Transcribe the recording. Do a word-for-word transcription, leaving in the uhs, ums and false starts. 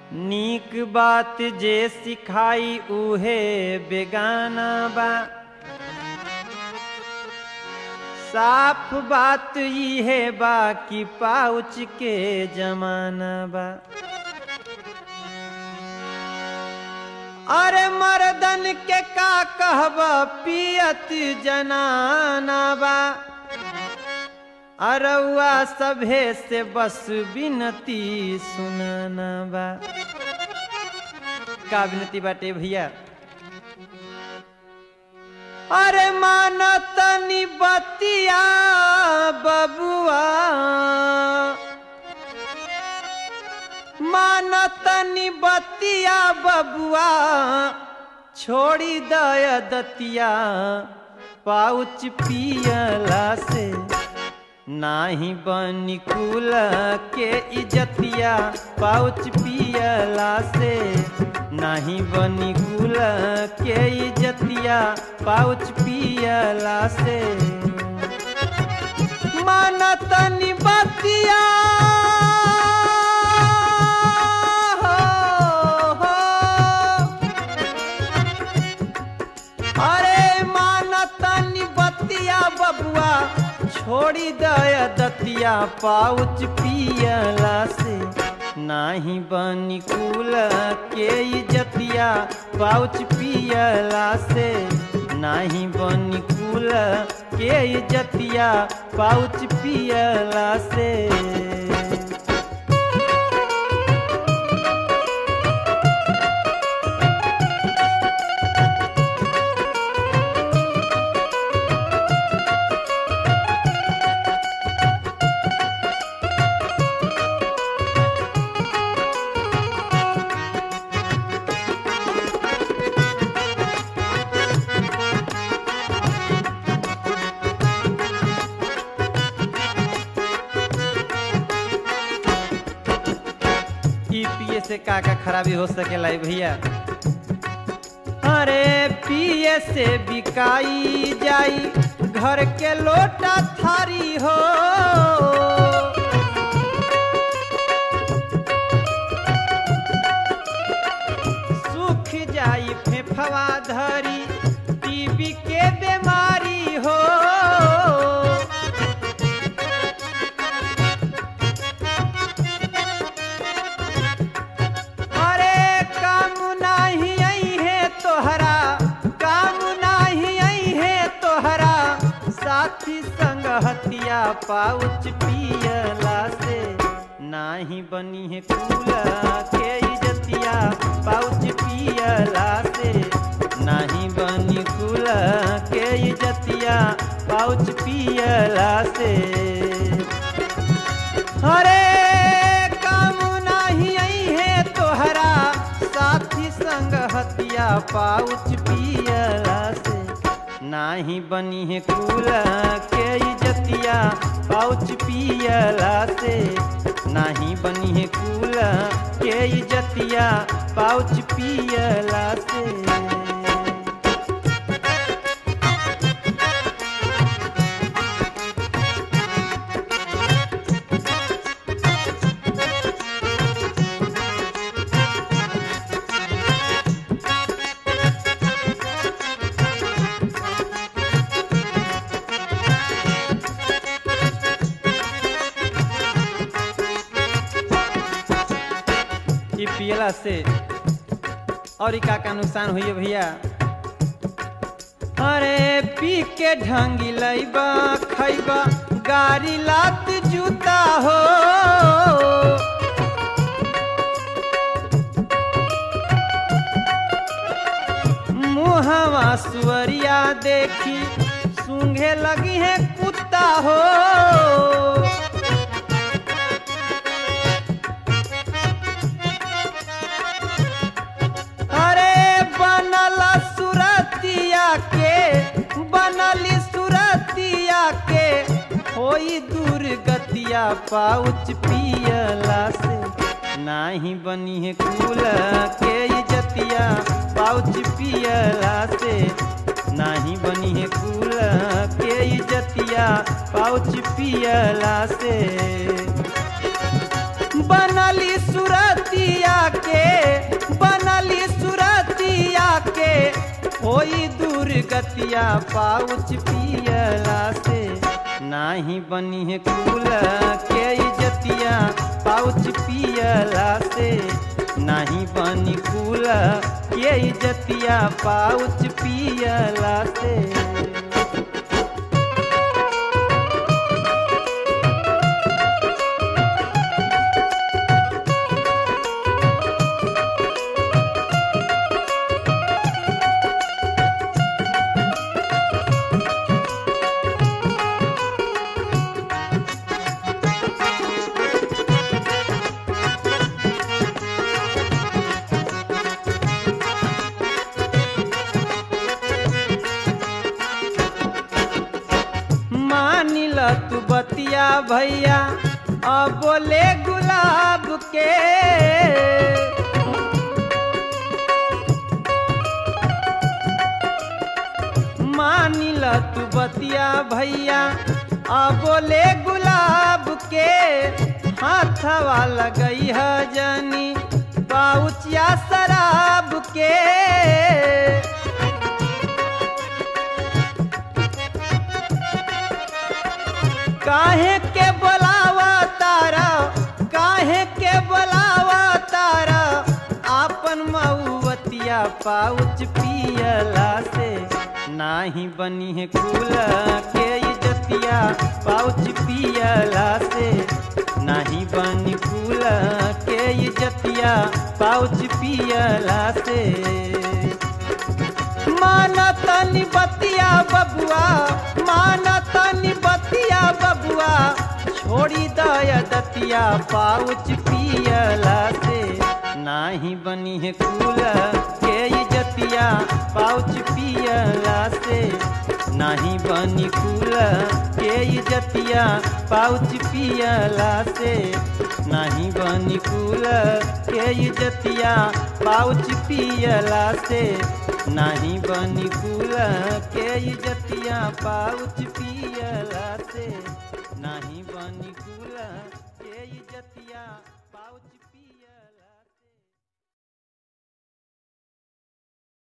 नीक बात जे सिखाई उहे बेगाना बा। साफ बात इहे बा कि पाउच के जमाना बा। अरे मर्दन के का कहब पियत जनाना बा। अरउआ सभे से बस बिनती सुनाना बा। का बिनती बाटे भैया? अरे मानतनी बतिया बबुआ, मानतनी बतिया बबुआ, छोड़ी दय दतिया पाउच पियला से नाही बनी कुल के इजतिया। पाउच पियला से नाही बनी कुल के इजतिया। पाउच पियला से मानतनी बतिया हो, हो। अरे मानतनी बतिया बबुआ, छोड़ी दय दतिया। पाउच पियला से नाही बनी कुल के इजतिया। पाउच पियला से नाही बनी कुल के इजतिया। पाउच पियला से से का का खराबी हो सकेला भैया? अरे पिए से बिकाई जाई घर के लोटा थारी हो। सूख जाई फेफवा धरी टीबी के बीमारी हो। साथी संगहतिया पाउच पियला से नाही बनी है कुल के इजतिया। पाउच पियला से नाही बनी कुल के इजतिया। पाउच पियला से अरे काम नाही आई है तोहरा साथी संगहतिया। पाउच पियला से नाही बनी है कुल के इजतिया। पाउच पियला से नाही बनी है कुल के इजतिया। पाउच पियला से पियला से और का का नुकसान हुई भैया? अरे पी के ढंगी लैबा खैबा गाड़ी लात जूता हो। मुहवा सुअरिया देखी सूंघे लगी है कुत्ता हो। के बनली सुरतिया के होई दुर्गतिया। पाउच पियला से नाही बनी है कुल के इजतिया। पाउच पियला से नाही बनी है कुल के इजतिया। पाउच पियला से बनली सुरतिया के इज्जतिया पाउच पियला से नाही बनी है कुल के इज्जतिया पाउच पियला से नाही बनी कुल के इज्जतिया पाउच पियला से। मानिल तू बतिया भैया अब बोले गुलाब के मानिल तू बतिया भैया अब बोले गुलाब के हाथवा लगई है जनी पाउचिया शराब के। काहे के बोलावा तारा काहे के बोलावा तारा आपन मऊवतिया पाउच पियला से नाही बनी है कुल के इज्जतिया पाउच पियला से नाही बनी कुल के इज्जतिया पाउच पियला से। मानतनी बतिया बबुआ मानतनी बतिया बबुआ छोड़ी दया दतिया पाउच पियला से नाही बनी है कुल के इज्जतिया पाउच पियला से नाही बनी कुल के इज्जतिया पाउच पियला से नाही बनी कुल के इज्जतिया पाउच पियला से नाही बनी कुल के इज्जतिया पाउच पियला से नाही बनी कुल के इज्जतिया पाउच